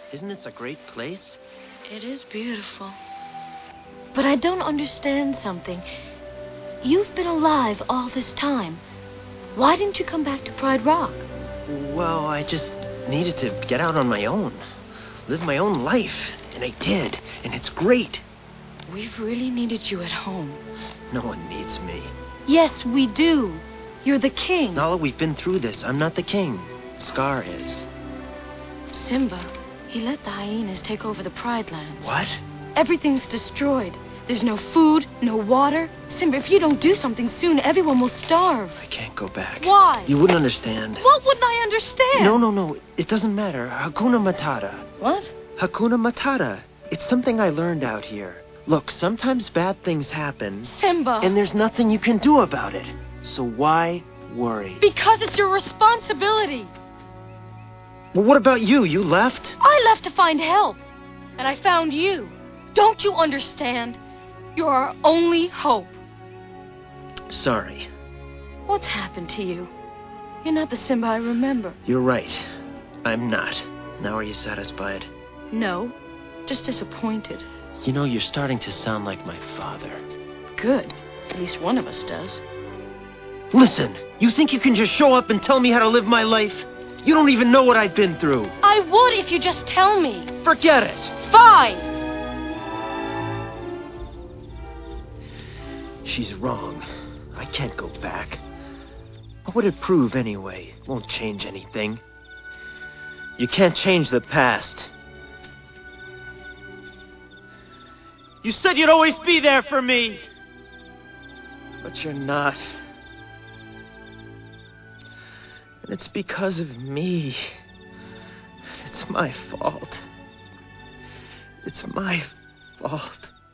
Isn't this a great place? It is beautiful. But I don't understand something. You've been alive all this time. Why didn't you come back to Pride Rock? Well, I just needed to get out on my own. Live my own life. And I did. And it's great. We've really needed you at home. No one needs me. Yes, we do. You're the king. Nala, we've been through this. I'm not the king. Scar is. Simba, he let the hyenas take over the Pride Lands. What? Everything's destroyed. There's no food, no water. Simba, if you don't do something soon, everyone will starve. I can't go back. Why? You wouldn't understand. What wouldn't I understand? No. It doesn't matter. Hakuna Matata. What? Hakuna Matata. It's something I learned out here. Look, sometimes bad things happen. Simba. And there's nothing you can do about it. So why worry? Because it's your responsibility. Well, what about you? You left? I left to find help. And I found you. Don't you understand? You're our only hope. Sorry. What's happened to you? You're not the Simba I remember. You're right. I'm not. Now are you satisfied? No, just disappointed. You know, you're starting to sound like my father. Good. At least one of us does. Listen, you think you can just show up and tell me how to live my life? You don't even know what I've been through. I would if you just tell me. Forget it. Fine. She's wrong. I can't go back. What would it prove anyway? Won't change anything. You can't change the past. You said you'd always be there for me. But you're not. And it's because of me. It's my fault. It's my fault.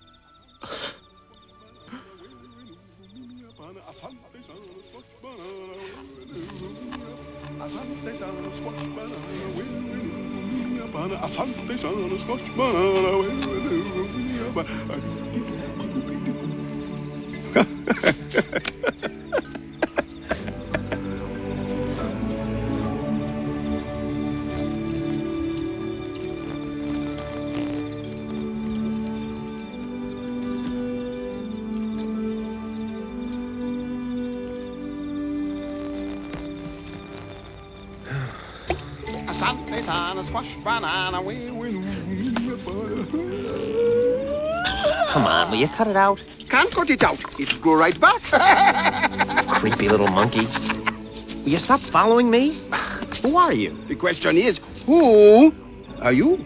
Come on, will you cut it out? Can't cut it out. It'll go right back. Creepy little monkey. Will you stop following me? Who are you? The question is, who are you?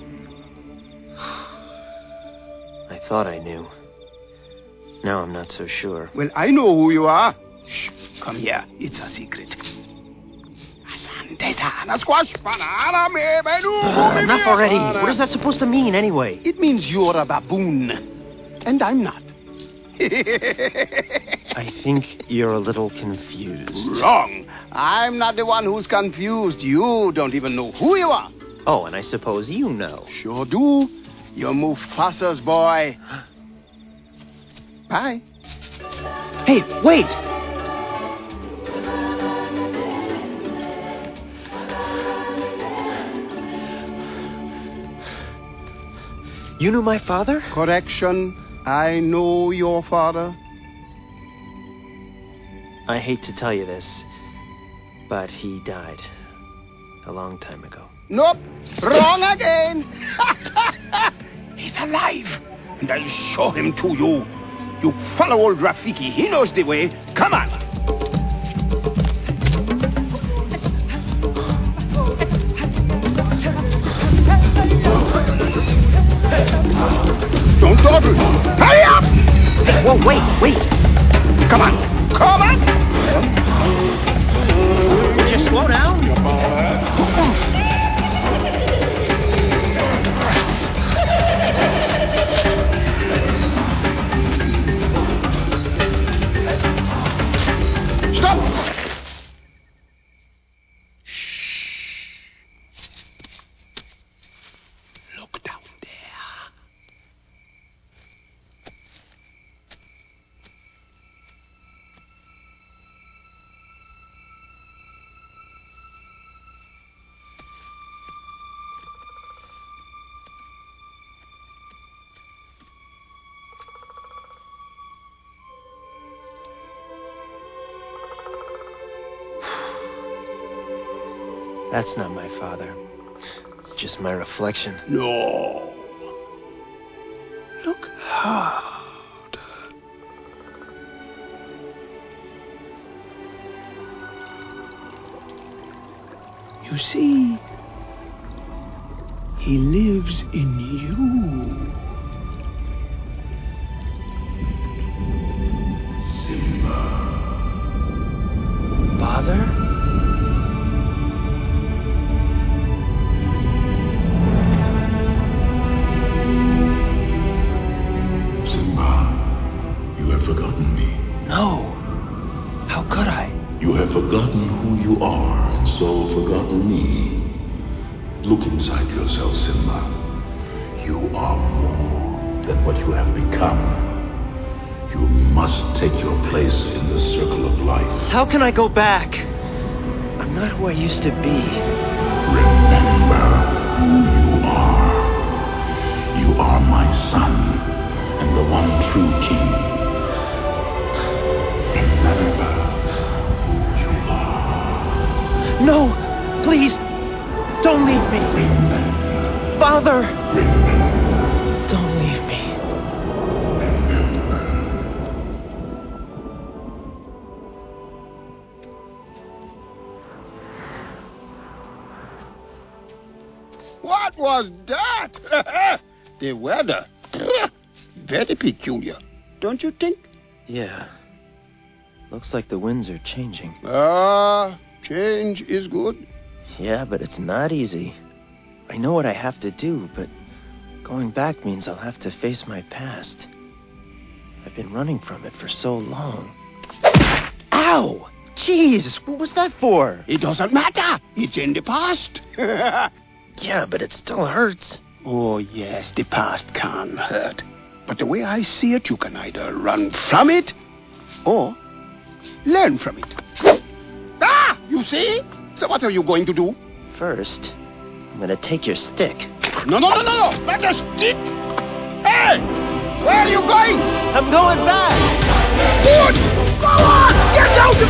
I thought I knew. Now I'm not so sure. Well, I know who you are. Shh, come here. It's a secret. Enough already. What is that supposed to mean, anyway? It means you're a baboon. And I'm not. I think you're a little confused. Wrong. I'm not the one who's confused. You don't even know who you are. Oh, and I suppose you know. Sure do. You're Mufasa's boy. Bye. Hey, wait! You knew my father? Correction. I know your father. I hate to tell you this, but he died a long time ago. Nope. Wrong again. He's alive. And I'll show him to you. You follow old Rafiki. He knows the way. Come on. Don't dawdle. Hurry up! Hey, whoa, wait. Come on. Come on. Would you slow down? Stop! Look down there. That's not my father. It's just my reflection. No. Look harder. You see, he lives in you. Father? Simba, you have forgotten me. No. How could I? You have forgotten who you are, and so forgotten me. Look inside yourself, Simba. You are more than what you have become. You must take your place in the circle of life. How can I go back? I'm not who I used to be. Remember who you are. You are my son, and the one true king. Remember who you are. No! Please! Don't leave me! Remember. Father! Remember. Don't leave me. What was that? The weather. Very peculiar, don't you think? Yeah. Looks like the winds are changing. Change is good. Yeah, but it's not easy. I know what I have to do, but going back means I'll have to face my past. I've been running from it for so long. Ow! Jeez, what was that for? It doesn't matter. It's in the past. Yeah, but it still hurts. Oh, yes, the past can hurt. But the way I see it, you can either run from it or learn from it. You see? So what are you going to do? First, I'm gonna take your stick. No. Not the stick. Hey! Where are you going? I'm going back! Good! Go on! Get out of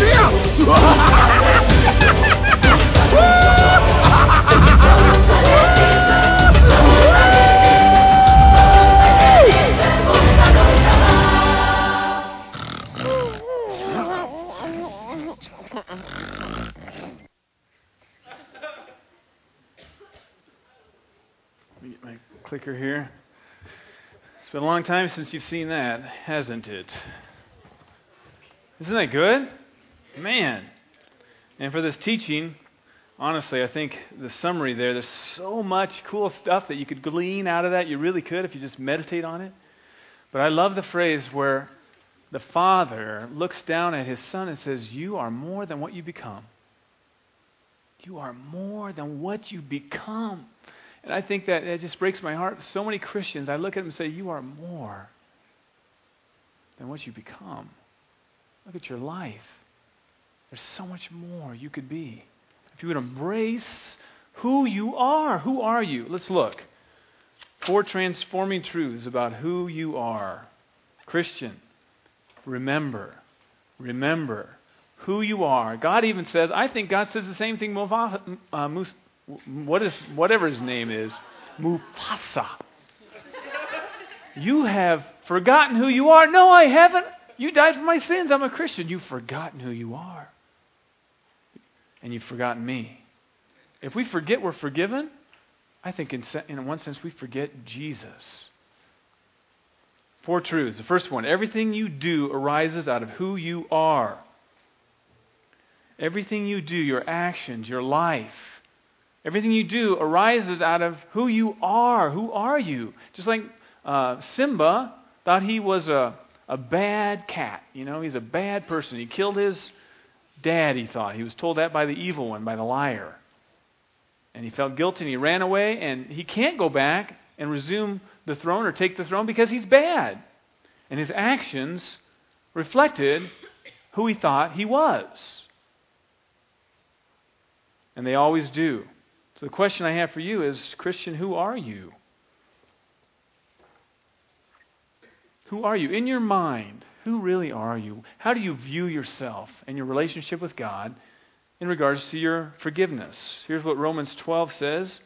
Let me get my clicker here. It's been a long time since you've seen that, hasn't it? Isn't that good? Man. And for this teaching, honestly, I think the summary there's so much cool stuff that you could glean out of that. You really could if you just meditate on it. But I love the phrase where the Father looks down at His Son and says, you are more than what you become. You are more than what you become. And I think that it just breaks my heart. So many Christians, I look at them and say, you are more than what you become. Look at your life. There's so much more you could be. If you would embrace who you are. Who are you? Let's look. 4 transforming truths about who you are. Christian, remember who you are. God even says, I think God says the same thing, whatever his name is, Mufasa. You have forgotten who you are. No, I haven't. You died for my sins. I'm a Christian. You've forgotten who you are. And you've forgotten me. If we forget we're forgiven, I think in one sense we forget Jesus. 4 truths. The first one, everything you do arises out of who you are. Everything you do, your actions, your life, everything you do arises out of who you are. Who are you? Just like Simba thought he was a bad cat. You know, he's a bad person. He killed his dad, he thought. He was told that by the evil one, by the liar. And he felt guilty and he ran away, and he can't go back and resume the throne or take the throne because he's bad. And his actions reflected who he thought he was. And they always do. So the question I have for you is, Christian, who are you? Who are you? In your mind, who really are you? How do you view yourself and your relationship with God in regards to your forgiveness. Here's what Romans 12 says.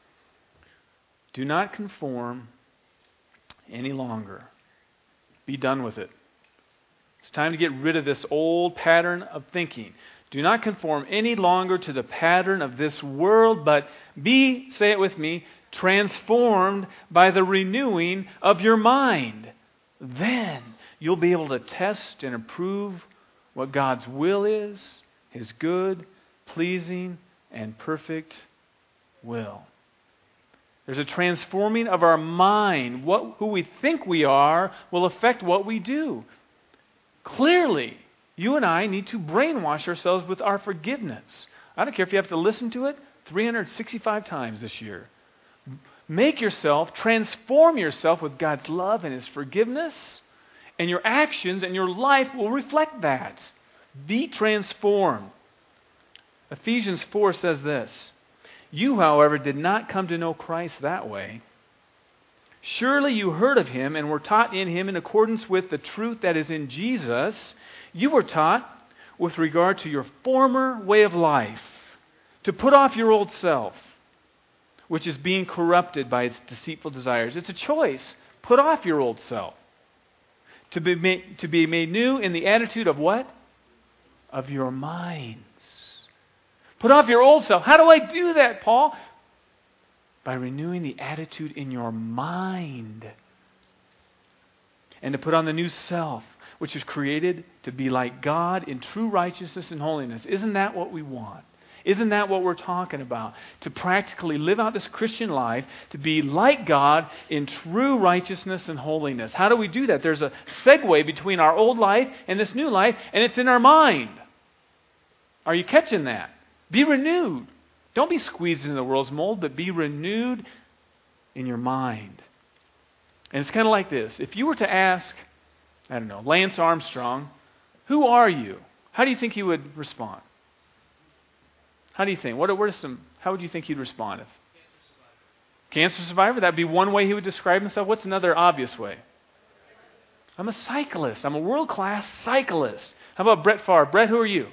Do not conform any longer. Be done with it. It's time to get rid of this old pattern of thinking. Do not conform any longer to the pattern of this world, but be, say it with me, transformed by the renewing of your mind. Then you'll be able to test and approve what God's will is, His good, pleasing, and perfect will. There's a transforming of our mind. Who we think we are will affect what we do. Clearly, you and I need to brainwash ourselves with our forgiveness. I don't care if you have to listen to it 365 times this year. Make yourself, transform yourself with God's love and His forgiveness, and your actions and your life will reflect that. Be transformed. Ephesians 4 says this, You, however, did not come to know Christ that way. Surely you heard of Him and were taught in Him in accordance with the truth that is in Jesus. You were taught with regard to your former way of life to put off your old self, which is being corrupted by its deceitful desires. It's a choice. Put off your old self. To be made new in the attitude of what? Of your minds. Put off your old self. How do I do that, Paul? By renewing the attitude in your mind. And to put on the new self, which is created to be like God in true righteousness and holiness. Isn't that what we want? Isn't that what we're talking about? To practically live out this Christian life, to be like God in true righteousness and holiness. How do we do that? There's a segue between our old life and this new life, and it's in our mind. Are you catching that? Be renewed. Don't be squeezed into the world's mold, but be renewed in your mind. And it's kind of like this. If you were to ask, I don't know, Lance Armstrong, who are you? How do you think he would respond? How do you think? How would you think he'd respond? Cancer survivor? That'd be one way he would describe himself. What's another obvious way? I'm a cyclist. I'm a world-class cyclist. How about Brett Favre? Brett, who are you?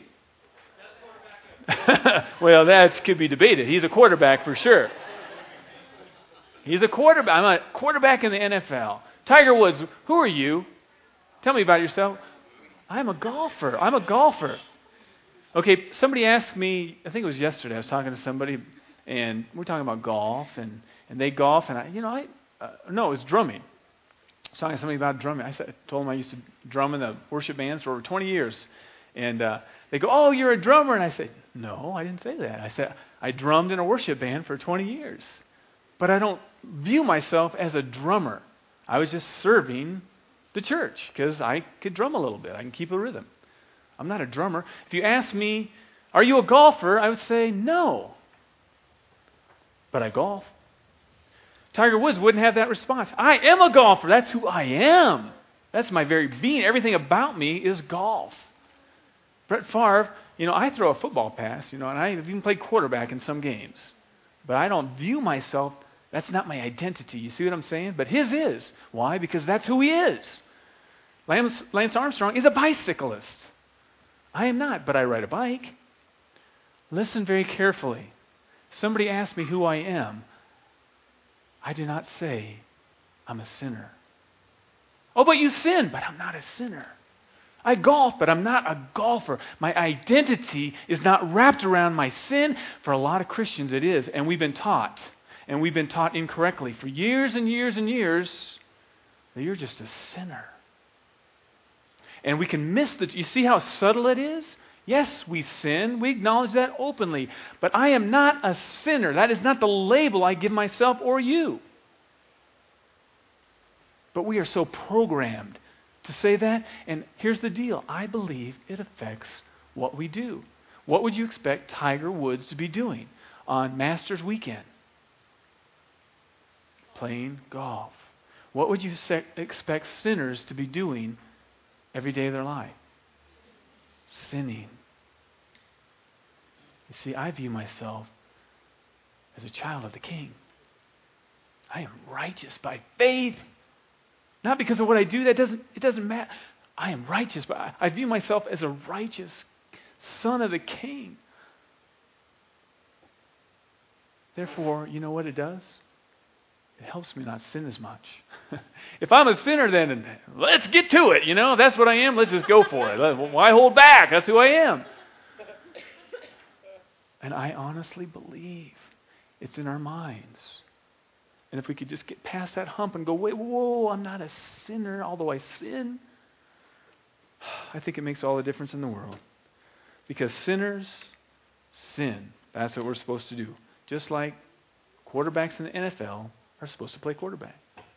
Well, that could be debated. He's a quarterback for sure. He's a quarterback. I'm a quarterback in the NFL. Tiger Woods, who are you? Tell me about yourself. I'm a golfer. Okay, somebody asked me, I think it was yesterday, I was talking to somebody, and we're talking about golf, and they golf, and no, it was drumming. I was talking to somebody about drumming. I told them I used to drum in the worship bands for over 20 years. And they go, oh, you're a drummer. And I said, no, I didn't say that. I said, I drummed in a worship band for 20 years. But I don't view myself as a drummer. I was just serving the church because I could drum a little bit. I can keep a rhythm. I'm not a drummer. If you ask me, are you a golfer? I would say no. But I golf. Tiger Woods wouldn't have that response. I am a golfer. That's who I am. That's my very being. Everything about me is golf. Brett Favre, I throw a football pass, and I even played quarterback in some games. But I don't view myself, that's not my identity. You see what I'm saying? But his is. Why? Because that's who he is. Lance Armstrong is a bicyclist. I am not, but I ride a bike. Listen very carefully. Somebody asks me who I am. I do not say I'm a sinner. Oh, but you sin. But I'm not a sinner. I golf, but I'm not a golfer. My identity is not wrapped around my sin. For a lot of Christians it is. And we've been taught incorrectly for years and years and years that you're just a sinner. And we can miss you see how subtle it is? Yes, we sin. We acknowledge that openly. But I am not a sinner. That is not the label I give myself or you. But we are so programmed to say that. And here's the deal. I believe it affects what we do. What would you expect Tiger Woods to be doing on Masters weekend? Playing golf. What would you expect sinners to be doing every day of their life? Sinning. You see, I view myself as a child of the King. I am righteous by faith. Not because of what I do. It doesn't matter. I am righteous, but I view myself as a righteous son of the King. Therefore, you know what it does? It helps me not sin as much. If I'm a sinner, then let's get to it. If that's what I am, let's just go for it. Why hold back? That's who I am. And I honestly believe it's in our minds. And if we could just get past that hump and go, wait, whoa, I'm not a sinner, although I sin, I think it makes all the difference in the world. Because sinners sin. That's what we're supposed to do. Just like quarterbacks in the NFL are supposed to play quarterback.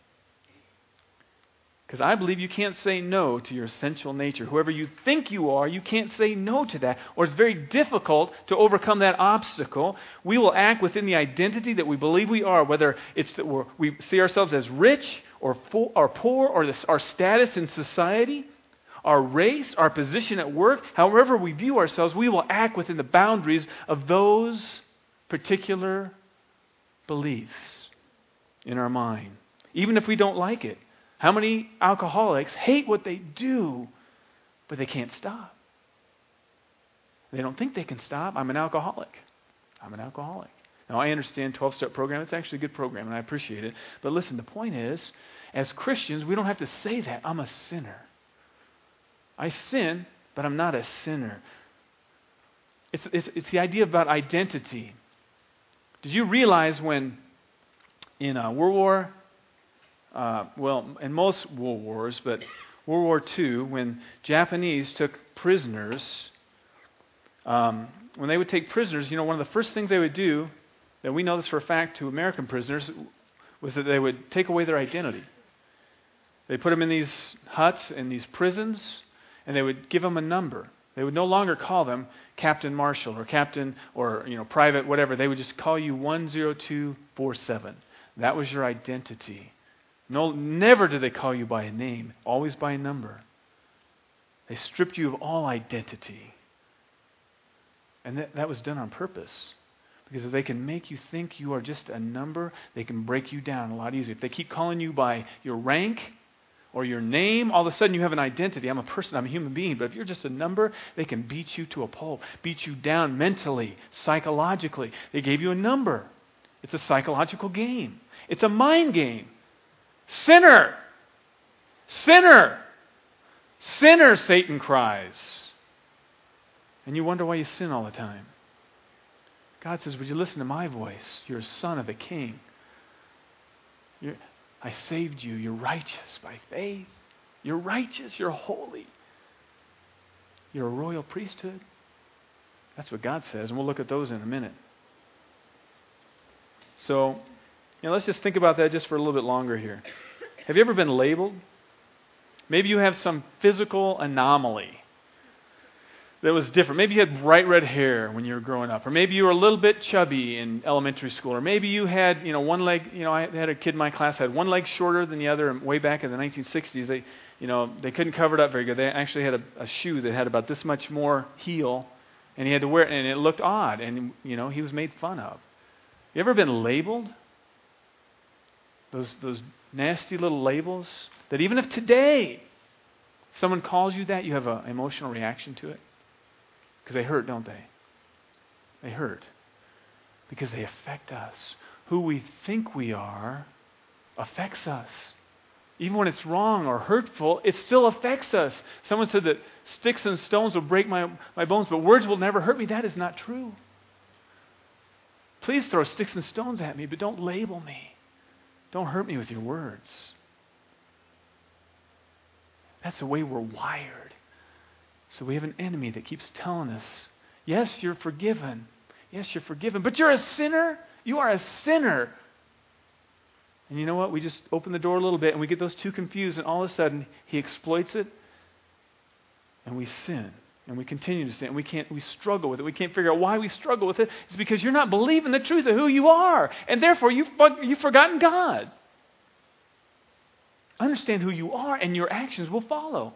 Because I believe you can't say no to your essential nature. Whoever you think you are, you can't say no to that. Or it's very difficult to overcome that obstacle. We will act within the identity that we believe we are, whether it's that we see ourselves as rich or poor, or our status in society, our race, our position at work. However we view ourselves, we will act within the boundaries of those particular beliefs in our mind, even if we don't like it. How many alcoholics hate what they do, but they can't stop? They don't think they can stop. I'm an alcoholic. Now, I understand 12-step program. It's actually a good program, and I appreciate it. But listen, the point is, as Christians, we don't have to say that. I'm a sinner. I sin, but I'm not a sinner. It's the idea about identity. Did you realize when in in most world wars, but World War II, when Japanese took prisoners, when they would take prisoners, one of the first things they would do, that we know this for a fact to American prisoners, was that they would take away their identity. They put them in these huts, in these prisons, and they would give them a number. They would no longer call them Captain Marshall or Captain or Private, whatever. They would just call you 10247. That was your identity. No, never did they call you by a name, always by a number. They stripped you of all identity. And that was done on purpose. Because if they can make you think you are just a number, they can break you down a lot easier. If they keep calling you by your rank or your name, all of a sudden you have an identity. I'm a person, I'm a human being. But if you're just a number, they can beat you to a pulp, beat you down mentally, psychologically. They gave you a number. It's a psychological game. It's a mind game. Sinner! Sinner! Sinner, Satan cries. And you wonder why you sin all the time. God says, would you listen to my voice? You're a son of the King. I saved you. You're righteous by faith. You're righteous. You're holy. You're a royal priesthood. That's what God says, and we'll look at those in a minute. So, let's just think about that just for a little bit longer here. Have you ever been labeled? Maybe you have some physical anomaly that was different. Maybe you had bright red hair when you were growing up, or maybe you were a little bit chubby in elementary school, or maybe you had, one leg. I had a kid in my class had one leg shorter than the other. And way back in the 1960s, they couldn't cover it up very good. They actually had a shoe that had about this much more heel, and he had to wear it, and it looked odd, and he was made fun of. You ever been labeled? Those nasty little labels that even if today someone calls you that, you have an emotional reaction to it. Because they hurt, don't they? They hurt. Because they affect us. Who we think we are affects us. Even when it's wrong or hurtful, it still affects us. Someone said that sticks and stones will break my bones, but words will never hurt me. That is not true. Please throw sticks and stones at me, but don't label me. Don't hurt me with your words. That's the way we're wired. So we have an enemy that keeps telling us, yes, you're forgiven. Yes, you're forgiven. But you're a sinner. You are a sinner. And you know what? We just open the door a little bit and we get those two confused, and all of a sudden he exploits it and we sin. And we continue to sin. We struggle with it. We can't figure out why we struggle with it. It's because you're not believing the truth of who you are. And therefore you've forgotten God. Understand who you are and your actions will follow.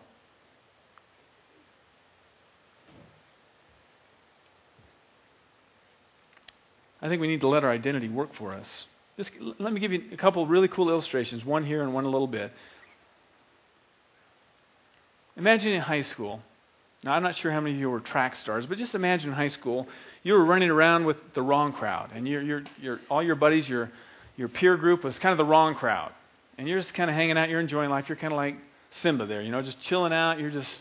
I think we need to let our identity work for us. Just let me give you a couple of really cool illustrations, one here and one a little bit. Imagine in high school, Now, I'm not sure how many of you were track stars, but just imagine in high school, you were running around with the wrong crowd, and all your buddies, your peer group was kind of the wrong crowd. And you're just kind of hanging out, you're enjoying life, you're kind of like Simba there, just chilling out,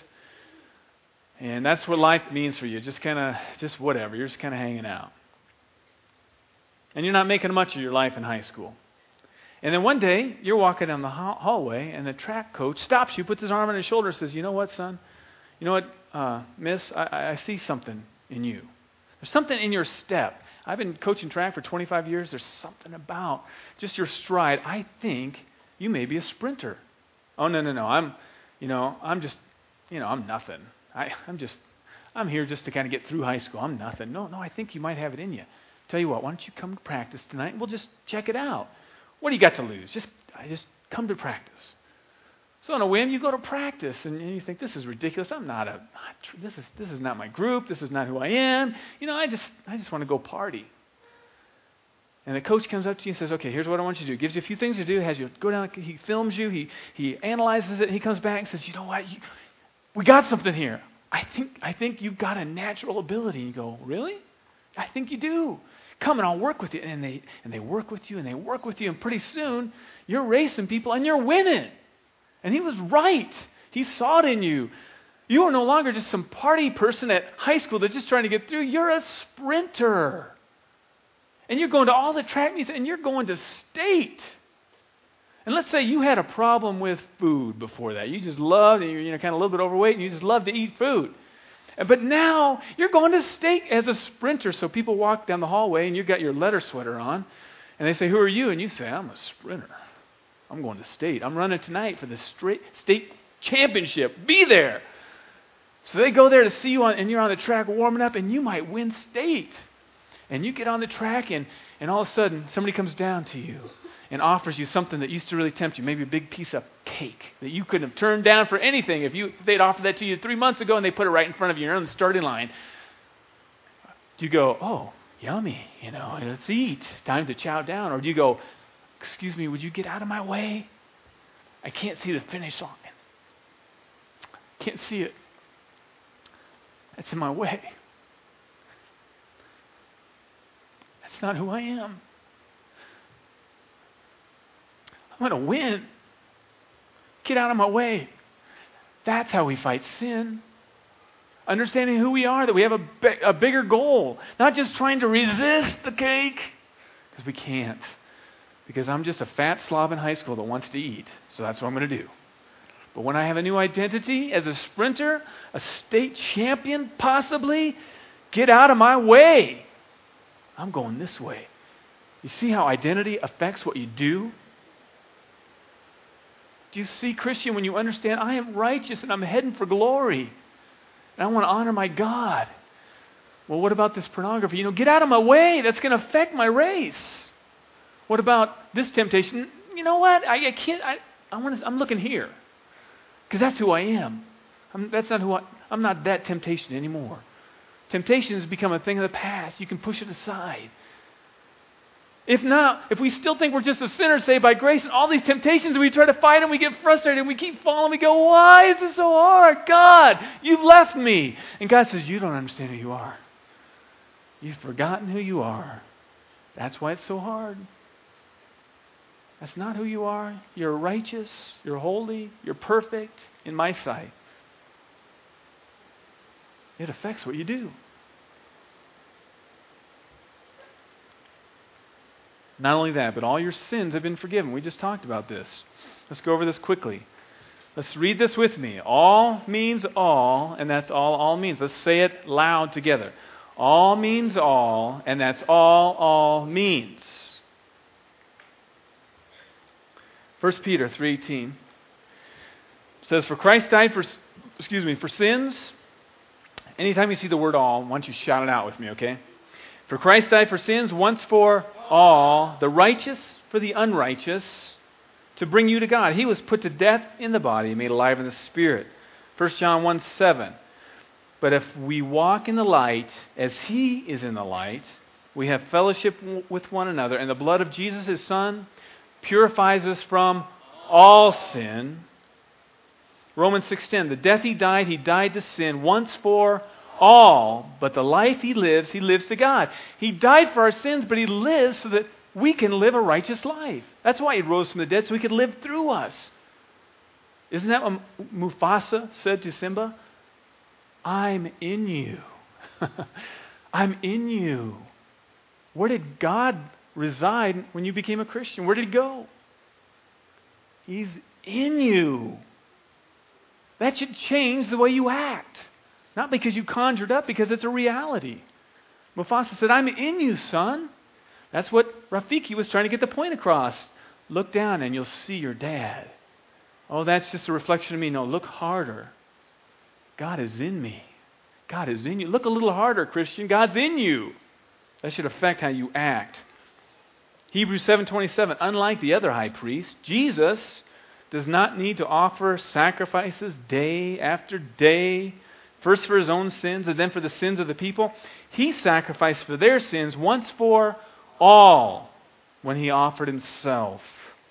and that's what life means for you, just whatever, you're just kind of hanging out. And you're not making much of your life in high school. And then one day, you're walking down the hallway, and the track coach stops you, puts his arm on his shoulder, and says, "You know what, son? You know what, miss? I see something in you. There's something in your step. I've been coaching track for 25 years. There's something about just your stride. I think you may be a sprinter." "Oh, no. I'm nothing. I'm here just to kind of get through high school. I'm nothing. No, I think you might have it in you. Tell you what, why don't you come to practice tonight, and we'll just check it out. What do you got to lose? Just come to practice." So on a whim, you go to practice, and you think, "This is ridiculous. This is not my group. This is not who I am. I just want to go party." And the coach comes up to you and says, "Okay, here's what I want you to do." Gives you a few things to do. Has you go down. He films you. He analyzes it. And he comes back and says, "You know what? We got something here. I think you've got a natural ability." And you go, "Really? I think you do. Come and I'll work with you." And they work with you and they work with you, and pretty soon you're racing people and you're winning. And he was right. He saw it in you. You are no longer just some party person at high school that's just trying to get through. You're a sprinter. And you're going to all the track meets, and you're going to state. And let's say you had a problem with food before that. You just loved, and you're kind of a little bit overweight, and you just love to eat food. But now you're going to state as a sprinter. So people walk down the hallway, and you've got your leather sweater on, and they say, "Who are you?" And you say, "I'm a sprinter. I'm going to state. I'm running tonight for the state championship. Be there." So they go there to see you, and you're on the track warming up, and you might win state. And you get on the track, and all of a sudden, somebody comes down to you and offers you something that used to really tempt you, maybe a big piece of cake that you couldn't have turned down for anything if they'd offered that to you 3 months ago and they put it right in front of you. You're on the starting line. Do you go, "Oh, yummy, let's eat. Time to chow down." Or do you go, "Excuse me, would you get out of my way? I can't see the finish line. Can't see it. It's in my way. That's not who I am. I'm going to win. Get out of my way." That's how we fight sin. Understanding who we are, that we have a bigger goal. Not just trying to resist the cake, because we can't. Because I'm just a fat slob in high school that wants to eat. So that's what I'm going to do. But when I have a new identity as a sprinter, a state champion possibly, get out of my way. I'm going this way. You see how identity affects what you do? Do you see, Christian, when you understand I am righteous and I'm heading for glory and I want to honor my God? Well, what about this pornography? Get out of my way. That's going to affect my race. What about this temptation? You know what? I can't. I'm looking here because that's who I am. I'm not that temptation anymore. Temptation has become a thing of the past. You can push it aside. If not, if we still think we're just a sinner saved by grace, and all these temptations, we try to fight them, we get frustrated, and we keep falling, we go, "Why is this so hard? God, you've left me." And God says, "You don't understand who you are. You've forgotten who you are. That's why it's so hard. That's not who you are. You're righteous, you're holy, you're perfect in my sight." It affects what you do. Not only that, but all your sins have been forgiven. We just talked about this. Let's go over this quickly. Let's read this with me. All means all, and that's all means. Let's say it loud together. All means all, and that's all means. 1 Peter 3:18 says, "For Christ died for sins." Anytime you see the word all, why don't you shout it out with me, okay? "For Christ died for sins once for all, the righteous for the unrighteous, to bring you to God. He was put to death in the body, made alive in the spirit." 1 John 1:7. "But if we walk in the light as He is in the light, we have fellowship with one another, and the blood of Jesus, His Son, purifies us from all sin." Romans 6:10, the death he died to sin once for all. But the life he lives to God. He died for our sins, but he lives so that we can live a righteous life. That's why he rose from the dead, so he could live through us. Isn't that what Mufasa said to Simba? I'm in you. I'm in you. Where did God reside when you became a Christian? Where did he go? He's in you. That should change the way you act. Not because you conjured up, because it's a reality. Mufasa said, I'm in you, son. That's what Rafiki was trying to get the point across. Look down and you'll see your dad. Oh, that's just a reflection of me. No, look harder. God is in me. God is in you. Look a little harder, Christian. God's in you. That should affect how you act. Hebrews 7:27, unlike the other high priest, Jesus does not need to offer sacrifices day after day, first for his own sins and then for the sins of the people. He sacrificed for their sins once for all when he offered himself.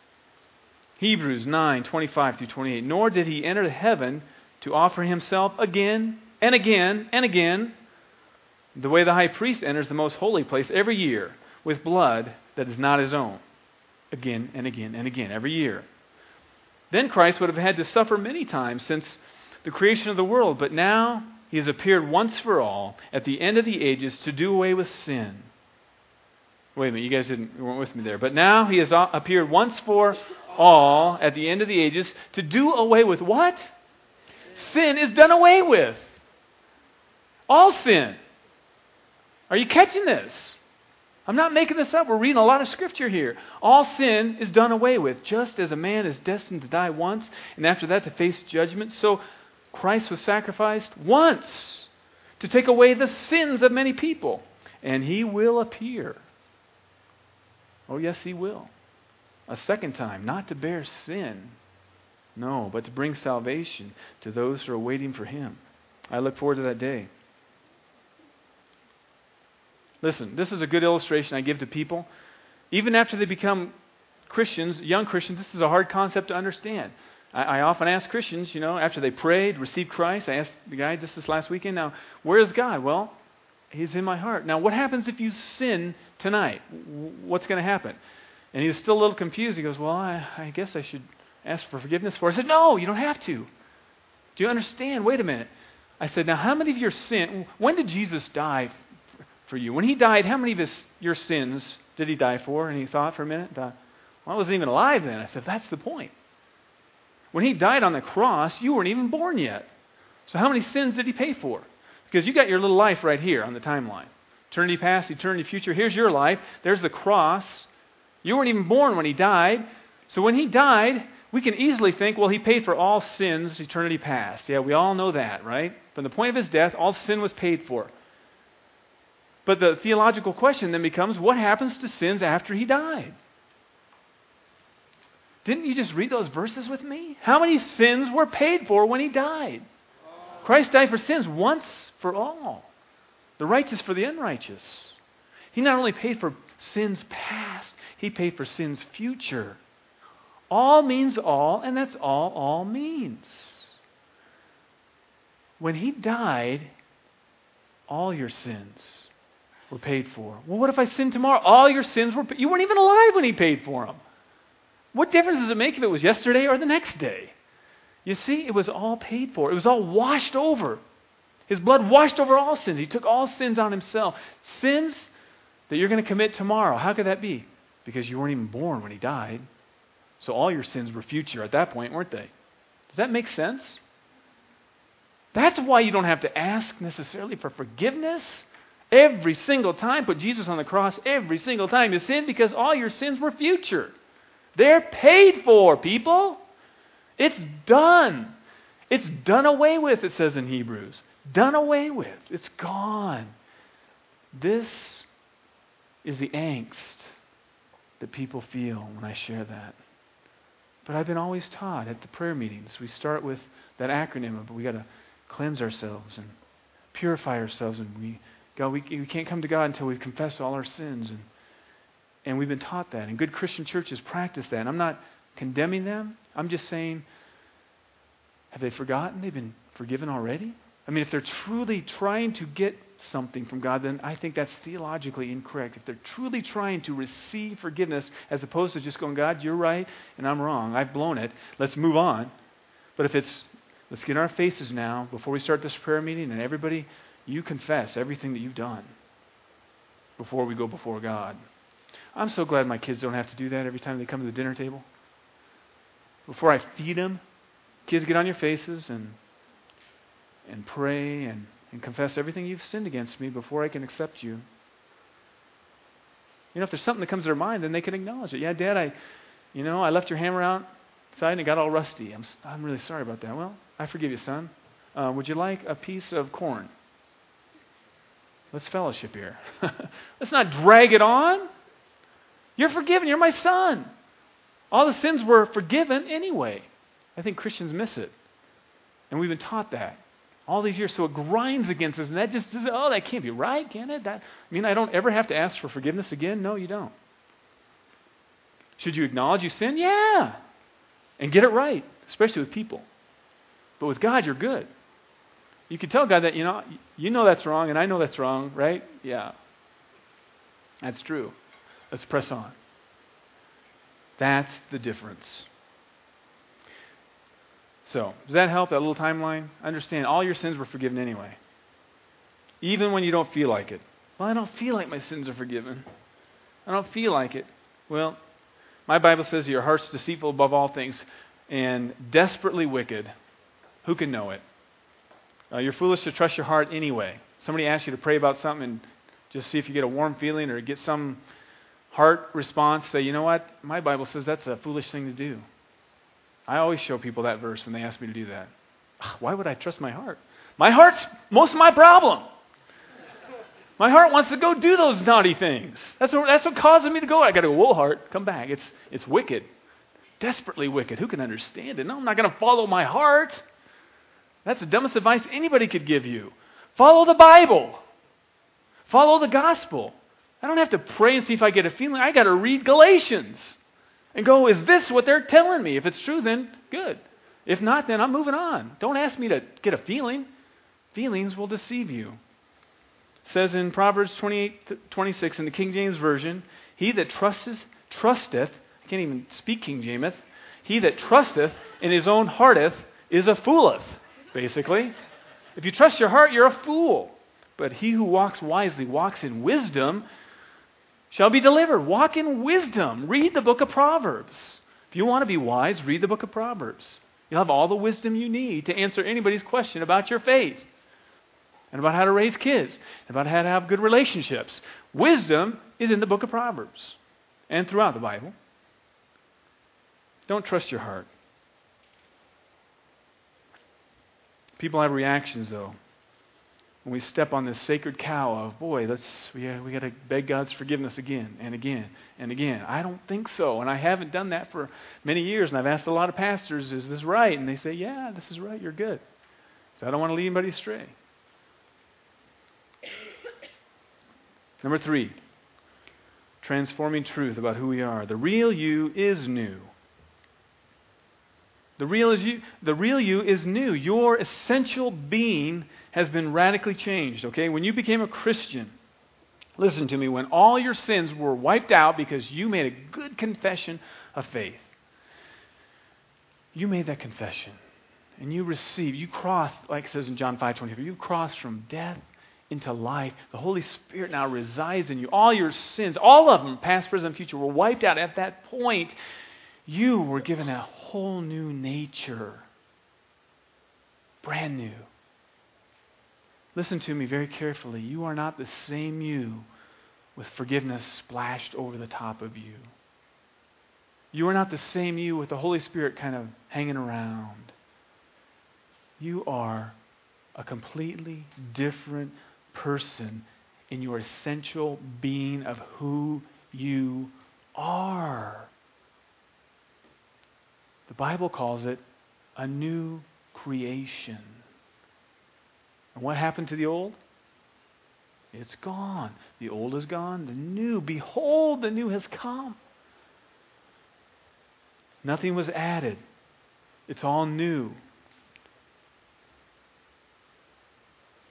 Hebrews 9:25-28, nor did he enter heaven to offer himself again and again and again, the way the high priest enters the most holy place every year with blood that is not his own, again and again and again, every year. Then Christ would have had to suffer many times since the creation of the world, but now he has appeared once for all at the end of the ages to do away with sin. Wait a minute, you weren't with me there. But now he has appeared once for all at the end of the ages to do away with what? Sin is done away with. All sin. Are you catching this? I'm not making this up. We're reading a lot of scripture here. All sin is done away with. Just as a man is destined to die once, and after that to face judgment, so Christ was sacrificed once to take away the sins of many people. And he will appear. Oh, yes, he will. A second time, not to bear sin. No, but to bring salvation to those who are waiting for him. I look forward to that day. Listen, this is a good illustration I give to people. Even after they become Christians, young Christians, this is a hard concept to understand. I often ask Christians, after they prayed, received Christ, I asked the guy just this last weekend, now, where is God? Well, he's in my heart. Now, what happens if you sin tonight? What's going to happen? And he was still a little confused. He goes, well, I guess I should ask for forgiveness for it. I said, no, you don't have to. Do you understand? Wait a minute. I said, now, how many of your sin, when did Jesus die for you? When he died, how many of your sins did he die for? And he thought for a minute, well, I wasn't even alive then. I said, that's the point. When he died on the cross, you weren't even born yet. So how many sins did he pay for? Because you got your little life right here on the timeline. Eternity past, eternity future. Here's your life. There's the cross. You weren't even born when he died. So when he died, we can easily think, well, he paid for all sins, eternity past. Yeah, we all know that, right? From the point of his death, all sin was paid for. But the theological question then becomes, what happens to sins after he died? Didn't you just read those verses with me? How many sins were paid for when he died? Christ died for sins once for all. The righteous for the unrighteous. He not only paid for sins past, he paid for sins future. All means all, and that's all means. When he died, all your sins were paid for. Well, what if I sin tomorrow? All your sins were paid. You weren't even alive when he paid for them. What difference does it make if it was yesterday or the next day? You see, it was all paid for. It was all washed over. His blood washed over all sins. He took all sins on himself. Sins that you're going to commit tomorrow. How could that be? Because you weren't even born when he died. So all your sins were future at that point, weren't they? Does that make sense? That's why you don't have to ask necessarily for forgiveness every single time. Put Jesus on the cross every single time you sin, because all your sins were future. They're paid for, people. It's done. It's done away with, it says in Hebrews. Done away with. It's gone. This is the angst that people feel when I share that. But I've been always taught at the prayer meetings, we start with that acronym of we got to cleanse ourselves and purify ourselves, and we can't come to God until we confess all our sins, and we've been taught that, and good Christian churches practice that. And I'm not condemning them. I'm just saying, Have they forgotten they've been forgiven already? I mean, if they're truly trying to get something from God, then I think that's theologically incorrect. If they're truly trying to receive forgiveness as opposed to just going, God, you're right and I'm wrong. I've blown it. Let's move on. But if it's, let's get on our faces now before we start this prayer meeting, and everybody, you confess everything that you've done before we go before God. I'm so glad my kids don't have to do that every time they come to the dinner table. Before I feed them, kids, get on your faces and pray and confess everything you've sinned against me before I can accept you. You know, if there's something that comes to their mind, then they can acknowledge it. Yeah, Dad, I left your hammer outside and it got all rusty. I'm really sorry about that. Well, I forgive you, son. Would you like a piece of corn? Let's fellowship here. Let's not drag it on. You're forgiven. You're my son. All the sins were forgiven anyway. I think Christians miss it. And we've been taught that all these years. So it grinds against us. And that just says, oh, that can't be right, can it? I don't ever have to ask for forgiveness again? No, you don't. Should you acknowledge you sin? Yeah. And get it right, especially with people. But with God, you're good. You can tell God that, you know that's wrong, and I know that's wrong, right? Yeah. That's true. Let's press on. That's the difference. So, does that help, that little timeline? Understand, all your sins were forgiven anyway. Even when you don't feel like it. Well, I don't feel like my sins are forgiven. I don't feel like it. Well, my Bible says your heart's deceitful above all things and desperately wicked. Who can know it? You're foolish to trust your heart anyway. Somebody asks you to pray about something and just see if you get a warm feeling or get some heart response. Say, you know what? My Bible says that's a foolish thing to do. I always show people that verse when they ask me to do that. Why would I trust my heart? My heart's most of my problem. My heart wants to go do those naughty things. That's what causes me to go. I got to go, whoa, heart, come back. It's wicked. Desperately wicked. Who can understand it? No, I'm not going to follow my heart. That's the dumbest advice anybody could give you. Follow the Bible. Follow the gospel. I don't have to pray and see if I get a feeling. I got to read Galatians and go, is this what they're telling me? If it's true, then good. If not, then I'm moving on. Don't ask me to get a feeling. Feelings will deceive you. It says in Proverbs 28:26 in the King James Version, he that trusteth, I can't even speak King James, he that trusteth in his own hearteth is a fooleth, basically. If you trust your heart, you're a fool. But he who walks wisely, walks in wisdom, shall be delivered. Walk in wisdom. Read the book of Proverbs. If you want to be wise, read the book of Proverbs. You'll have all the wisdom you need to answer anybody's question about your faith and about how to raise kids and about how to have good relationships. Wisdom is in the book of Proverbs and throughout the Bible. Don't trust your heart. People have reactions, though. When we step on this sacred cow of, boy, we got to beg God's forgiveness again and again and again. I don't think so, and I haven't done that for many years, and I've asked a lot of pastors, is this right? And they say, yeah, this is right, you're good. So I don't want to lead anybody astray. Number 3, transforming truth about who we are. The real you is new. The real you is new. Your essential being has been radically changed, okay? When you became a Christian, listen to me, when all your sins were wiped out because you made a good confession of faith, you made that confession and you crossed, like it says in John 5:23, you crossed from death into life. The Holy Spirit now resides in you. All your sins, all of them, past, present, future, were wiped out. At that point, you were given a whole new nature. Brand new. Listen to me very carefully. You are not the same you with forgiveness splashed over the top of you. You are not the same you with the Holy Spirit kind of hanging around. You are a completely different person in your essential being of who you are. The Bible calls it a new creation. And what happened to the old? It's gone. The old is gone. The new, behold, the new has come. Nothing was added. It's all new.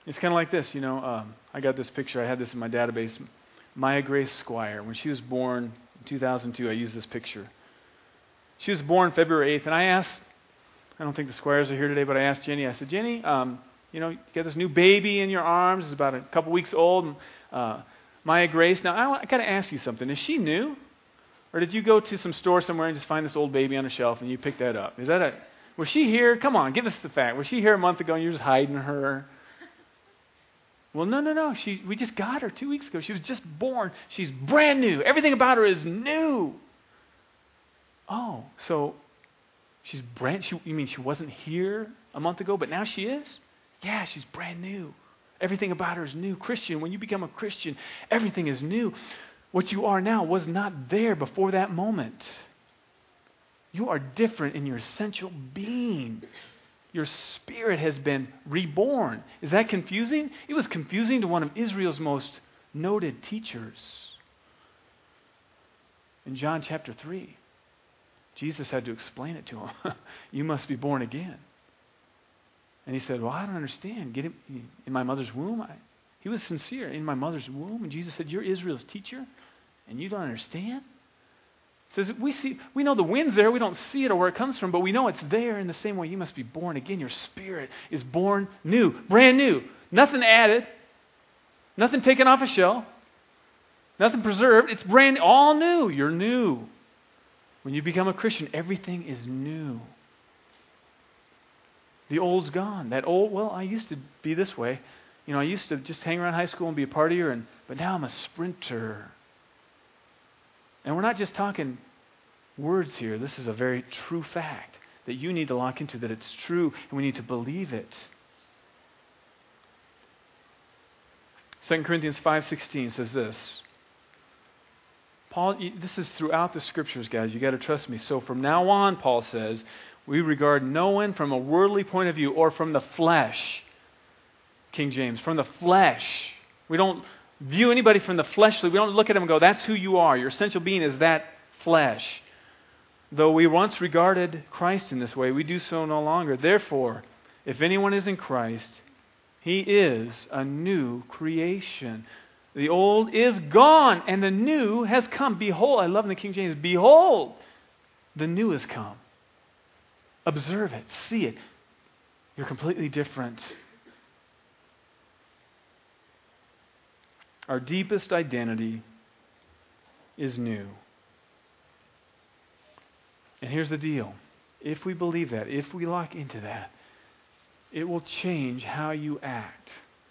It's kind of like this, I got this picture. I had this in my database. Maya Grace Squire. When she was born in 2002, I used this picture. She was born February 8th, and I don't think the Squires are here today, but I asked Jenny, I said, Jenny, you got this new baby in your arms. It's about a couple weeks old. And, Maya Grace. Now, I got to ask you something. Is she new? Or did you go to some store somewhere and just find this old baby on a shelf and you picked that up? Was she here? Come on, give us the fact. Was she here a month ago and you're just hiding her? Well, no. We just got her 2 weeks ago. She was just born. She's brand new. Everything about her is new. Oh, so she's you mean she wasn't here a month ago, but now she is? Yeah, she's brand new. Everything about her is new. Christian, when you become a Christian, everything is new. What you are now was not there before that moment. You are different in your essential being. Your spirit has been reborn. Is that confusing? It was confusing to one of Israel's most noted teachers. In John chapter 3, Jesus had to explain it to him. You must be born again. And he said, well, I don't understand. Get him in my mother's womb? He was sincere. In my mother's womb? And Jesus said, you're Israel's teacher? And you don't understand? He says, we know the wind's there. We don't see it or where it comes from, but we know it's there. In the same way, you must be born again. Your spirit is born new, brand new. Nothing added. Nothing taken off a shelf. Nothing preserved. It's brand all new. You're new. When you become a Christian, everything is new. The old's gone. I used to be this way. I used to just hang around high school and be a partier, but now I'm a sprinter. And we're not just talking words here. This is a very true fact that you need to lock into, that it's true, and we need to believe it. 2 Corinthians 5:16 says this. Paul, this is throughout the Scriptures, guys. You got to trust me. So from now on, Paul says, we regard no one from a worldly point of view or from the flesh. King James, from the flesh. We don't view anybody from the fleshly. We don't look at them and go, that's who you are. Your essential being is that flesh. Though we once regarded Christ in this way, we do so no longer. Therefore, if anyone is in Christ, he is a new creation. The old is gone and the new has come. Behold, I love in the King James, behold, the new has come. Observe it, see it. You're completely different. Our deepest identity is new. And here's the deal. If we believe that, if we lock into that, it will change how you act.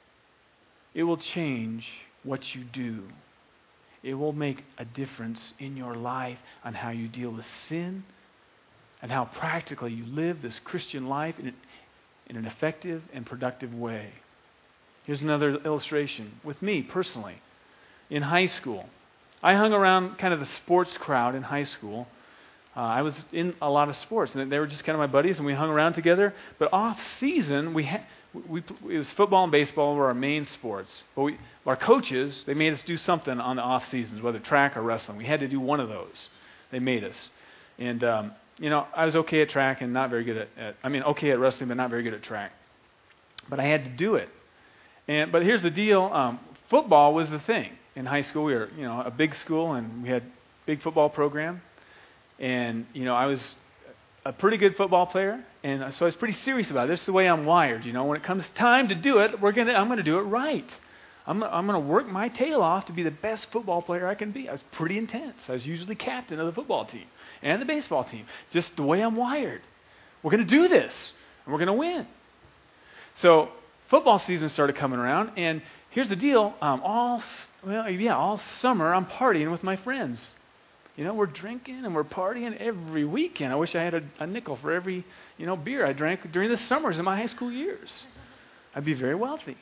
It will change what you do. It will make a difference in your life on how you deal with sin and how practically you live this Christian life in an effective and productive way. Here's another illustration. With me, personally, in high school, I hung around kind of the sports crowd in high school. I was in a lot of sports, and they were just kind of my buddies, and we hung around together. But off season, it was football and baseball were our main sports. But our coaches, they made us do something on the off seasons, whether track or wrestling. We had to do one of those. They made us, and I was okay at track and not very good okay at wrestling, but not very good at track. But I had to do it. But here's the deal. Football was the thing. In high school, we were, a big school, and we had a big football program. And, I was a pretty good football player, and so I was pretty serious about it. This is the way I'm wired. When it comes time to do it, I'm going to do it right. I'm going to work my tail off to be the best football player I can be. I was pretty intense. I was usually captain of the football team and the baseball team. Just the way I'm wired. We're going to do this, and we're going to win. So football season started coming around, and here's the deal. All summer I'm partying with my friends. We're drinking and we're partying every weekend. I wish I had a nickel for every, beer I drank during the summers of my high school years. I'd be very wealthy.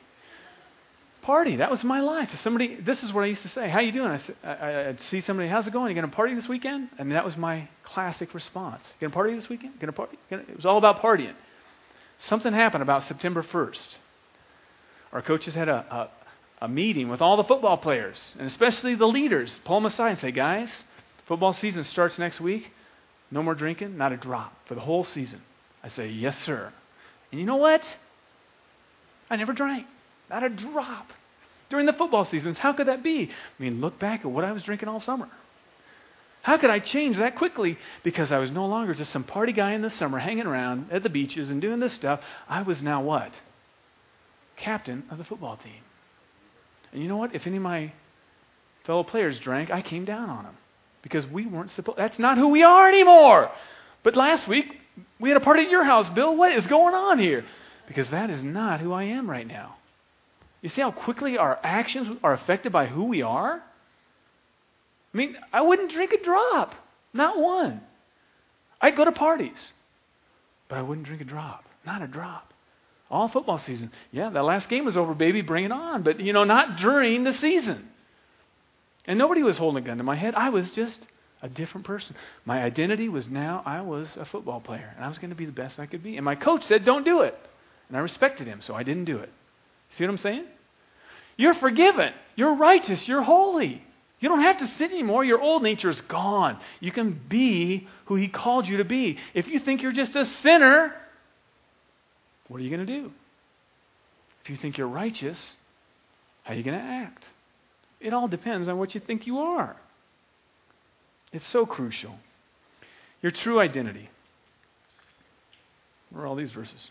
Party, that was my life. This is what I used to say. How you doing? I'd see somebody, how's it going? You going to party this weekend? And that was my classic response. You going to party this weekend? Going to party? It was all about partying. Something happened about September 1st. Our coaches had a meeting with all the football players, and especially the leaders. Pull them aside and say, guys, football season starts next week. No more drinking, not a drop for the whole season. I say, yes, sir. And you know what? I never drank. Not a drop. During the football seasons, how could that be? I mean, look back at what I was drinking all summer. How could I change that quickly? Because I was no longer just some party guy in the summer hanging around at the beaches and doing this stuff. I was now what? Captain of the football team. And you know what? If any of my fellow players drank, I came down on them. Because we weren't supposed... That's not who we are anymore. But last week, we had a party at your house, Bill. What is going on here? Because that is not who I am right now. You see how quickly our actions are affected by who we are? I mean, I wouldn't drink a drop. Not one. I'd go to parties. But I wouldn't drink a drop. Not a drop. All football season. Yeah, that last game was over, baby. Bring it on. But, not during the season. And nobody was holding a gun to my head. I was just a different person. My identity was now I was a football player. And I was going to be the best I could be. And my coach said, don't do it. And I respected him, so I didn't do it. See what I'm saying? You're forgiven. You're righteous. You're holy. You don't have to sin anymore. Your old nature is gone. You can be who He called you to be. If you think you're just a sinner, what are you going to do? If you think you're righteous, how are you going to act? It all depends on what you think you are. It's so crucial. Your true identity. Where are all these verses?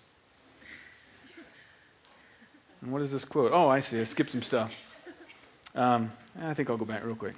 And what is this quote? Oh, I see. I skipped some stuff. I think I'll go back real quick.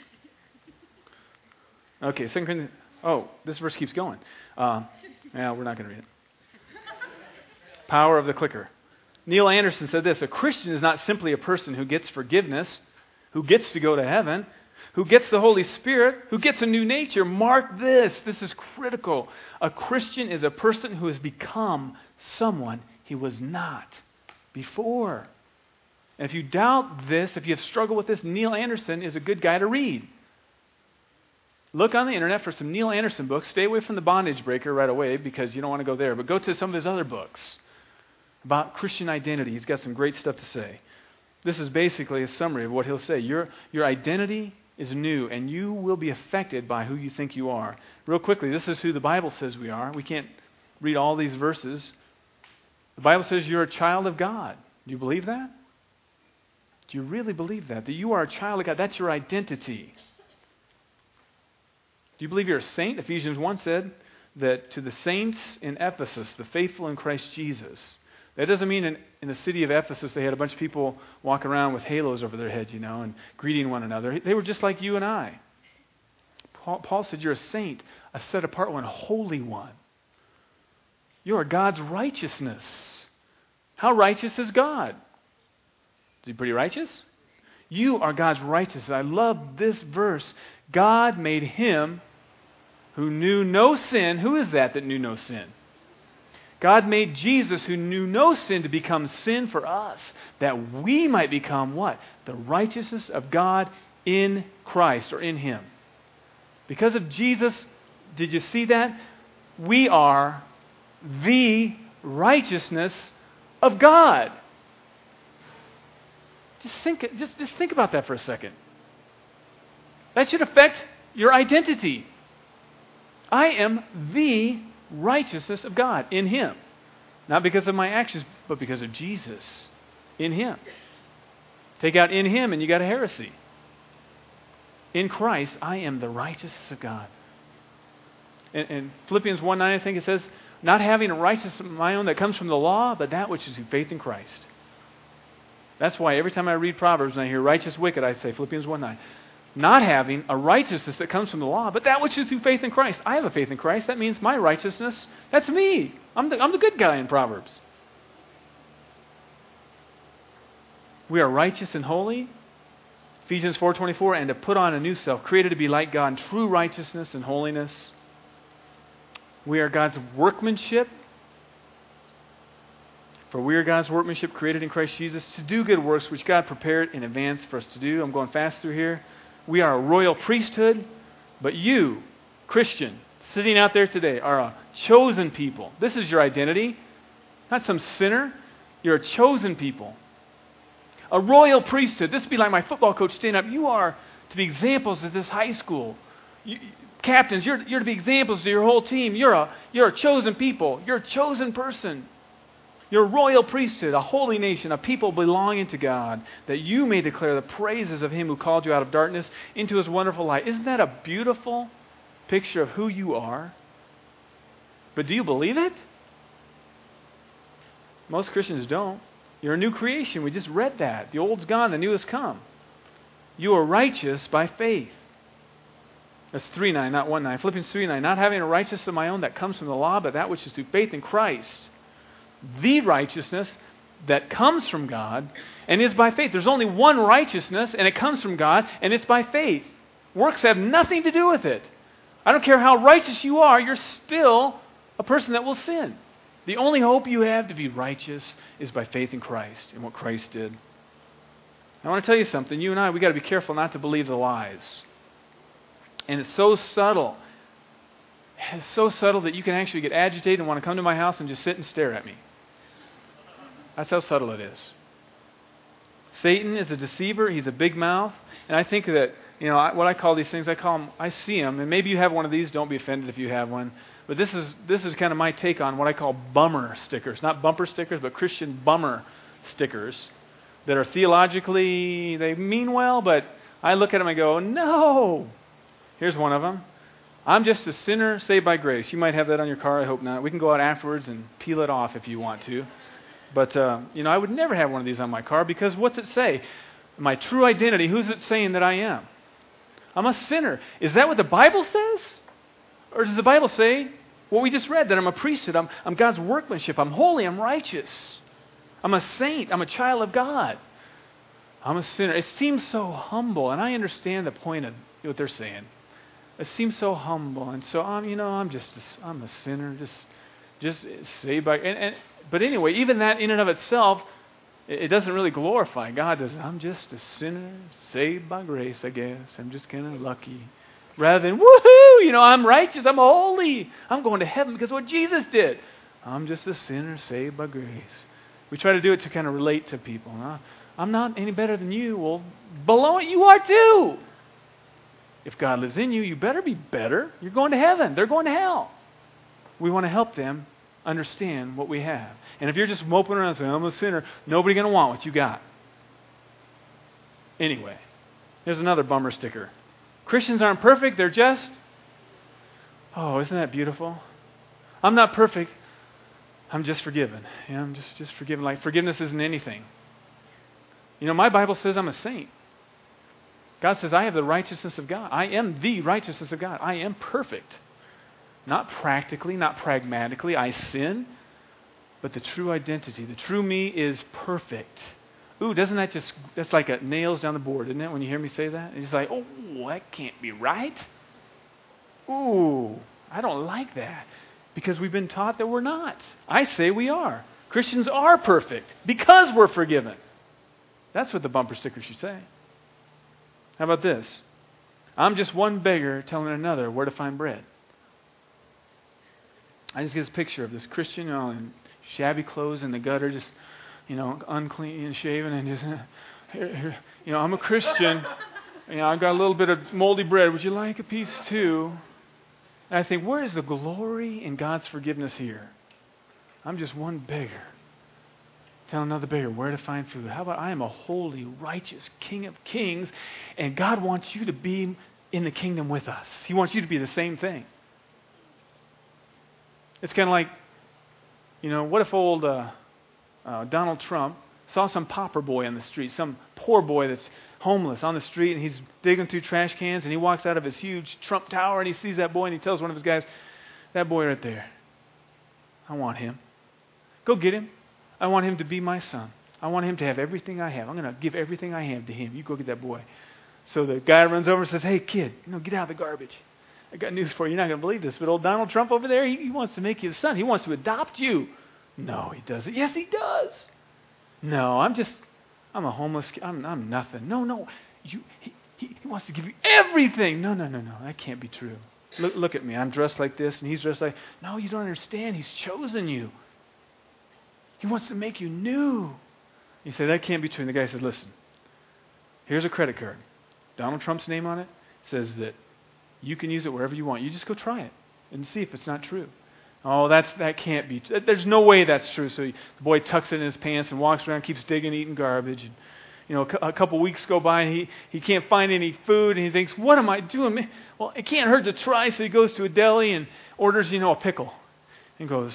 Okay, 2 Corinthians. Oh, this verse keeps going. We're not going to read it. Power of the clicker. Neil Anderson said this: a Christian is not simply a person who gets forgiveness, who gets to go to heaven, who gets the Holy Spirit, who gets a new nature. Mark this. This is critical. A Christian is a person who has become someone he was not before. And if you doubt this, if you have struggled with this, Neil Anderson is a good guy to read. Look on the internet for some Neil Anderson books. Stay away from The Bondage Breaker right away because you don't want to go there. But go to some of his other books about Christian identity. He's got some great stuff to say. This is basically a summary of what he'll say. Your identity is new, and you will be affected by who you think you are. Real quickly, this is who the Bible says we are. We can't read all these verses. The Bible says you're a child of God. Do you believe that? Do you really believe that? That you are a child of God? That's your identity. Do you believe you're a saint? Ephesians 1 said that to the saints in Ephesus, the faithful in Christ Jesus. That doesn't mean in the city of Ephesus they had a bunch of people walking around with halos over their heads, and greeting one another. They were just like you and I. Paul said you're a saint, a set apart one, a holy one. You are God's righteousness. How righteous is God? Is He pretty righteous? You are God's righteousness. I love this verse. God made Him who knew no sin. Who is that knew no sin? God made Jesus, who knew no sin, to become sin for us, that we might become what? The righteousness of God in Christ, or in Him. Because of Jesus, did you see that? We are the righteousness of God. Just think about that for a second. That should affect your identity. I am the righteousness of God in Him. Not because of my actions, but because of Jesus in Him. Take out in Him and you got a heresy. In Christ, I am the righteousness of God. In Philippians 1:9, I think it says, not having a righteousness of my own that comes from the law, but that which is through faith in Christ. That's why every time I read Proverbs and I hear righteous wicked, I say Philippians 1:9. Not having a righteousness that comes from the law, but that which is through faith in Christ. I have a faith in Christ. That means my righteousness, that's me. I'm the good guy in Proverbs. We are righteous and holy. Ephesians 4:24, and to put on a new self, created to be like God in true righteousness and holiness. We are God's workmanship. For we are God's workmanship, created in Christ Jesus to do good works which God prepared in advance for us to do. I'm going fast through here. We are a royal priesthood, but you, Christian, sitting out there today, are a chosen people. This is your identity, not some sinner. You're a chosen people. A royal priesthood. This would be like my football coach standing up. You are to be examples of this high school. Captains, you're to be examples to your whole team. You're a chosen people. You're a chosen person. You're a royal priesthood, a holy nation, a people belonging to God, that you may declare the praises of Him who called you out of darkness into His wonderful light. Isn't that a beautiful picture of who you are? But do you believe it? Most Christians don't. You're a new creation. We just read that. The old's gone, the new has come. You are righteous by faith. That's 3:9, not 1:9. Philippians 3:9. Not having a righteousness of my own that comes from the law, but that which is through faith in Christ. The righteousness that comes from God and is by faith. There's only one righteousness, and it comes from God, and it's by faith. Works have nothing to do with it. I don't care how righteous you are, you're still a person that will sin. The only hope you have to be righteous is by faith in Christ and what Christ did. I want to tell you something. You and I, we got to be careful not to believe the lies. And it's so subtle. It's so subtle that you can actually get agitated and want to come to my house and just sit and stare at me. That's how subtle it is. Satan is a deceiver. He's a big mouth. And I think that, what I call these things, I see them. And maybe you have one of these. Don't be offended if you have one. But this is kind of my take on what I call bummer stickers. Not bumper stickers, but Christian bummer stickers that are theologically, they mean well, but I look at them and go, no. Here's one of them. I'm just a sinner saved by grace. You might have that on your car. I hope not. We can go out afterwards and peel it off if you want to. But, I would never have one of these on my car because what's it say? My true identity, who's it saying that I am? I'm a sinner. Is that what the Bible says? Or does the Bible say what we just read, that I'm a priesthood, I'm God's workmanship, I'm holy, I'm righteous, I'm a saint, I'm a child of God, I'm a sinner? It seems so humble, and I understand the point of what they're saying. It seems so humble, and so I'm a sinner, just saved by. But anyway, even that in and of itself, it doesn't really glorify God. Does it? I'm just a sinner saved by grace, I guess. I'm just kind of lucky. Rather than woohoo, I'm righteous, I'm holy, I'm going to heaven because of what Jesus did. I'm just a sinner saved by grace. We try to do it to kind of relate to people. I'm not any better than you. Well, below it, you are too. If God lives in you, you better be better. You're going to heaven. They're going to hell. We want to help them understand what we have. And if you're just moping around saying, I'm a sinner, nobody's going to want what you got. Anyway, here's another bummer sticker. Christians aren't perfect. They're just, isn't that beautiful? I'm not perfect. I'm just forgiven. I'm just forgiven. Like forgiveness isn't anything. My Bible says I'm a saint. God says I have the righteousness of God. I am the righteousness of God. I am perfect. Not practically, not pragmatically. I sin. But the true identity, the true me is perfect. Ooh, that's like a nails down the board, isn't it, when you hear me say that? It's like, that can't be right. Ooh, I don't like that. Because we've been taught that we're not. I say we are. Christians are perfect because we're forgiven. That's what the bumper sticker should say. How about this? I'm just one beggar telling another where to find bread. I just get this picture of this Christian, in shabby clothes in the gutter, just, unclean and shaven, and just, here, I'm a Christian. I've got a little bit of moldy bread. Would you like a piece too? And I think, where is the glory in God's forgiveness here? I'm just one beggar. Tell another beggar where to find food. How about I am a holy, righteous King of Kings, and God wants you to be in the kingdom with us. He wants you to be the same thing. It's kind of like, what if old Donald Trump saw some pauper boy on the street, some poor boy that's homeless on the street, and he's digging through trash cans, and he walks out of his huge Trump tower, and he sees that boy, and he tells one of his guys, that boy right there, I want him. Go get him. I want him to be my son. I want him to have everything I have. I'm going to give everything I have to him. You go get that boy. So the guy runs over and says, hey, kid, get out of the garbage. I got news for you. You're not going to believe this, but old Donald Trump over there, he wants to make you his son. He wants to adopt you. No, he doesn't. Yes, he does. No, I'm a homeless kid. I'm nothing. No. He wants to give you everything. No. That can't be true. Look at me. I'm dressed like this, and he's dressed like... No, you don't understand. He's chosen you. He wants to make you new. You say, that can't be true. And the guy says, listen, here's a credit card. Donald Trump's name on it says that you can use it wherever you want. You just go try it and see if it's not true. Oh, that can't be. There's no way that's true. So the boy tucks it in his pants and walks around, keeps digging, eating garbage. And, a couple weeks go by and he can't find any food and he thinks, what am I doing? Well, it can't hurt to try. So he goes to a deli and orders, a pickle. And goes,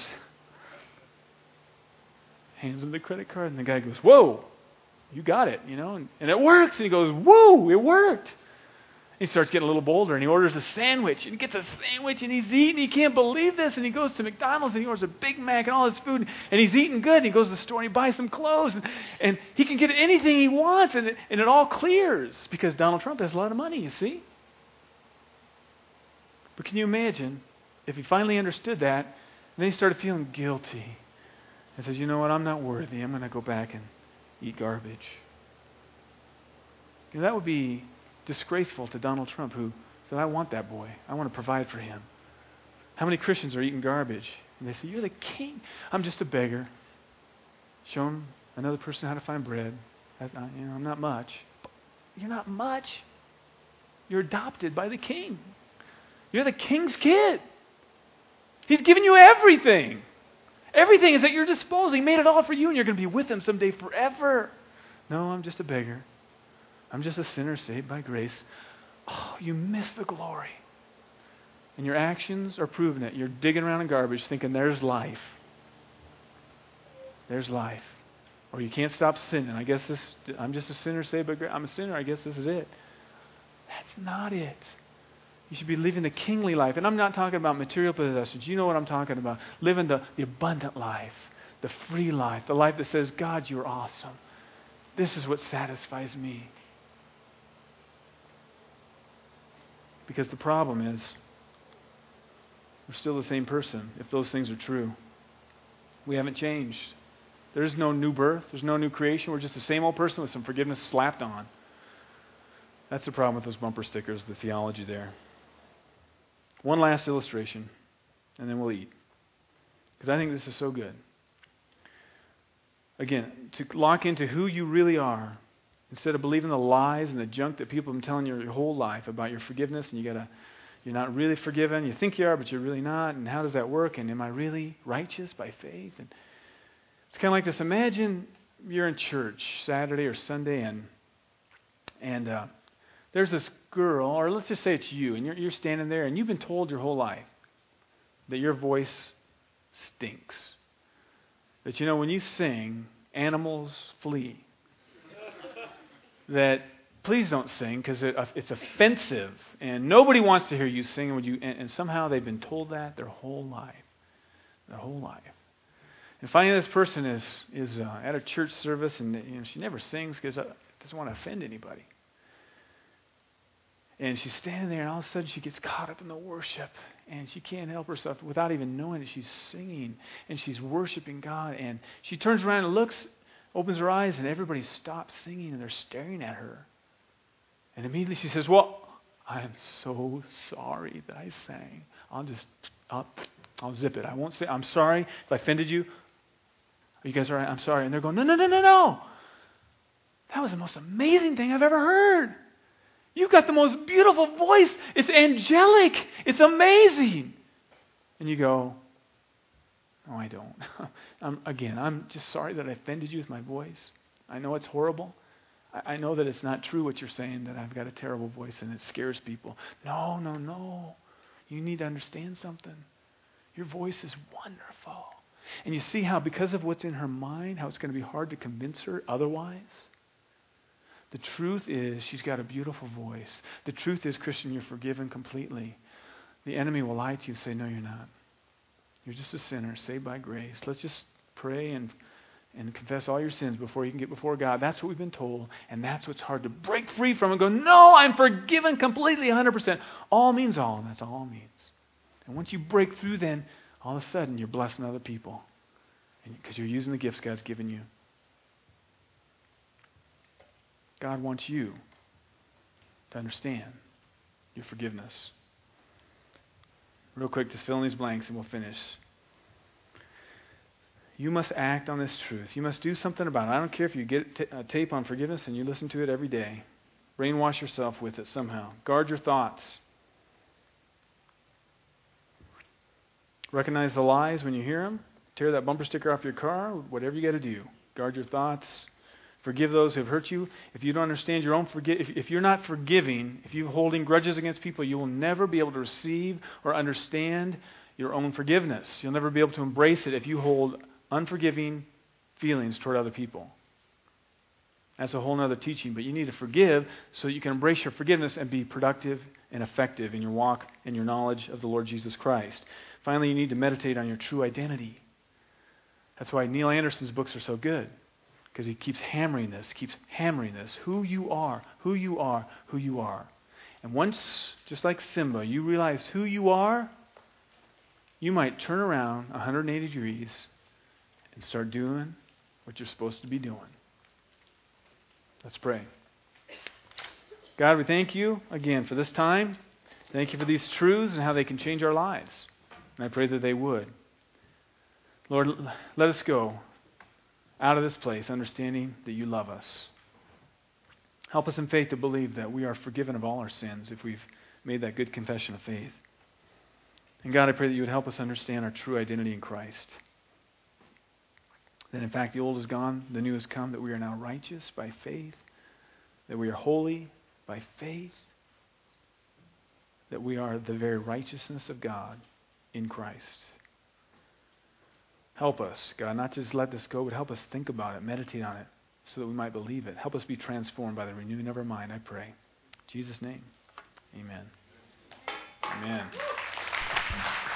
hands him the credit card, and the guy goes, whoa, you got it, and it works. And he goes, whoa, it worked. He starts getting a little bolder, and he orders a sandwich, and he gets a sandwich, and he's eating. He can't believe this, and he goes to McDonald's, and he orders a Big Mac and all his food, and he's eating good, and he goes to the store, and he buys some clothes, and he can get anything he wants, and it all clears, because Donald Trump has a lot of money, you see? But can you imagine if he finally understood that, and then he started feeling guilty, and says, you know what, I'm not worthy, I'm going to go back and eat garbage. That would be disgraceful to Donald Trump, who said, I want that boy. I want to provide for him. How many Christians are eating garbage? And they say, you're the king. I'm just a beggar. Show him another person how to find bread. I'm not much. You're not much. You're adopted by the king. You're the king's kid. He's given you everything. Everything is at your disposal. He made it all for you, and you're going to be with him someday forever. No, I'm just a beggar. I'm just a sinner saved by grace. Oh, you miss the glory. And your actions are proving it. You're digging around in garbage thinking there's life. There's life. Or you can't stop sinning. I'm just a sinner saved by grace. I'm a sinner. I guess this is it. That's not it. You should be living the kingly life. And I'm not talking about material possessions. You know what I'm talking about. Living the abundant life. The free life. The life that says, God, you're awesome. This is what satisfies me. Because the problem is, we're still the same person if those things are true. We haven't changed. There's no new birth. There's no new creation. We're just the same old person with some forgiveness slapped on. That's the problem with those bumper stickers, the theology there. One last illustration, and then we'll eat. Because I think this is so good. Again, to lock into who you really are, instead of believing the lies and the junk that people have been telling you your whole life about your forgiveness, and you're not really forgiven. You think you are, but you're really not. And how does that work? And am I really righteous by faith? And it's kind of like this. Imagine you're in church Saturday or Sunday, and there's this girl, or let's just say it's you, and you're standing there, and you've been told your whole life that your voice stinks. That when you sing, animals flee. That please don't sing because it's offensive and nobody wants to hear you sing. And somehow they've been told that their whole life. Their whole life. And finally this person is at a church service and she never sings because she doesn't want to offend anybody. And she's standing there and all of a sudden she gets caught up in the worship and she can't help herself without even knowing that she's singing and she's worshiping God. And she turns around and looks, opens her eyes, and everybody stops singing and they're staring at her. And immediately she says, well, I am so sorry that I sang. I'll zip it. I won't say, I'm sorry if I offended you. Are you guys all right? I'm sorry. And they're going, no. That was the most amazing thing I've ever heard. You've got the most beautiful voice. It's angelic. It's amazing. And you go, no, I don't. I'm just sorry that I offended you with my voice. I know it's horrible. I know that it's not true what you're saying, that I've got a terrible voice and it scares people. No. You need to understand something. Your voice is wonderful. And you see how because of what's in her mind, how it's going to be hard to convince her otherwise? The truth is she's got a beautiful voice. The truth is, Christian, you're forgiven completely. The enemy will lie to you and say, no, you're not. You're just a sinner saved by grace. Let's just pray and confess all your sins before you can get before God. That's what we've been told, and that's what's hard to break free from and go, no, I'm forgiven completely, 100%. All means all, and that's all it means. And once you break through, then all of a sudden you're blessing other people because you're using the gifts God's given you. God wants you to understand your forgiveness. Real quick, just fill in these blanks and we'll finish. You must act on this truth. You must do something about it. I don't care if you get a tape on forgiveness and you listen to it every day. Brainwash yourself with it somehow. Guard your thoughts. Recognize the lies when you hear them. Tear that bumper sticker off your car. Whatever you got to do. Guard your thoughts. Forgive those who have hurt you. If you don't understand your own if you're not forgiving, if you're holding grudges against people, you will never be able to receive or understand your own forgiveness. You'll never be able to embrace it if you hold unforgiving feelings toward other people. That's a whole other teaching, but you need to forgive so you can embrace your forgiveness and be productive and effective in your walk and your knowledge of the Lord Jesus Christ. Finally, you need to meditate on your true identity. That's why Neil Anderson's books are so good, because he keeps hammering this. Who you are, who you are, who you are. And once, just like Simba, you realize who you are, you might turn around 180 degrees and start doing what you're supposed to be doing. Let's pray. God, we thank you again for this time. Thank you for these truths and how they can change our lives. And I pray that they would. Lord, let us go out of this place understanding that you love us. Help us in faith to believe that we are forgiven of all our sins if we've made that good confession of faith. And God, I pray that you would help us understand our true identity in Christ. That in fact the old is gone, the new has come, that we are now righteous by faith, that we are holy by faith, that we are the very righteousness of God in Christ. Help us, God, not just let this go, but help us think about it, meditate on it, so that we might believe it. Help us be transformed by the renewing of our mind, I pray. In Jesus' name, amen. Amen.